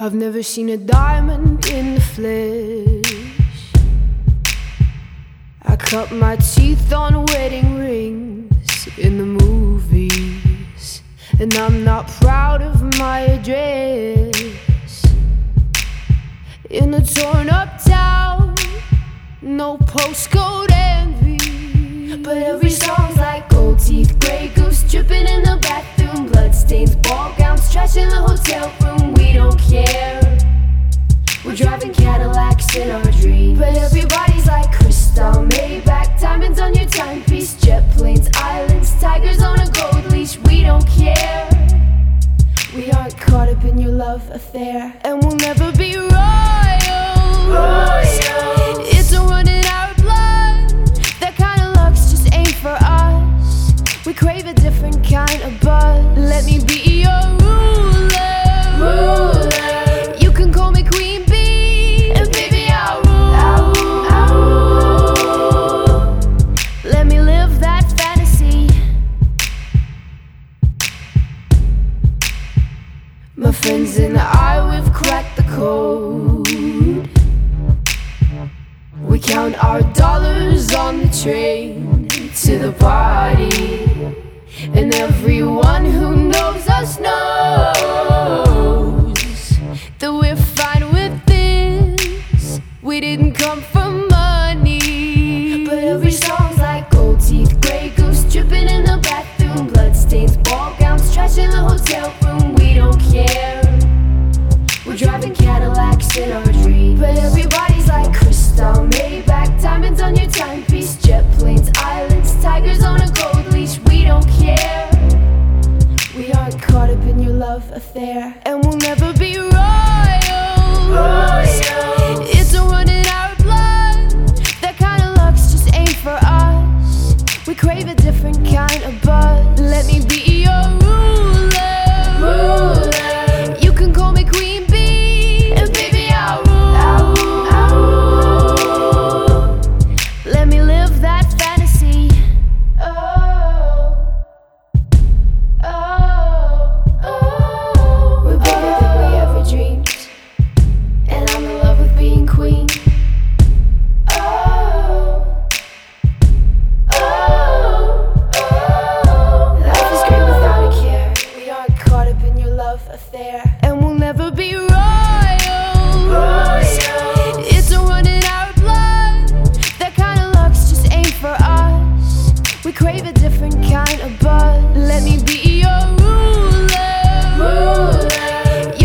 I've never seen a diamond in the flesh. I cut my teeth on wedding rings in the movies, and I'm not proud of my address. In a torn up town, no postcode envy, but every song's like gold teeth, grey goose dripping in the bathroom, bloodstains, ball gowns, trash in the hotel room. We don't care, we're driving Cadillacs in our dreams, but everybody's like crystal, Maybach, diamonds on your timepiece, jet planes, islands, tigers on a gold leash. We don't care, we aren't caught up in your love affair, and we'll never be royals. It's a run in our blood, that kind of luck's just ain't for us. We crave a different kind of buzz. Let me be your ruler. You can call me Queen Bee, and baby I'll rule. Let me live that fantasy. My friends and I, we've cracked the code. We count our dollars on the train to the party, and everyone who knows us knows that we're fine with this. We didn't come for money, but every song's like gold teeth, grey goose dripping in the bathroom, bloodstains, ball gowns, trash in the hotel room. We don't care, we're driving Cadillacs in our dreams, but everybody's like crystal, Maybach, diamonds on your timepiece, jet planes, islands, tigers on a gold leash. We don't care, we aren't caught up in your love affair, and we'll never be royals. It's a run in our blood, that kind of luck's just ain't for us. We crave a different kind of buzz. Let me be your ruler. You can call me Queen Bee, and baby I'll rule. Let me live that fantasy. We're better than we ever dreamed, and I'm in love with being queen. Life is great without a care. We aren't caught up in your love affair, and we'll never be royals.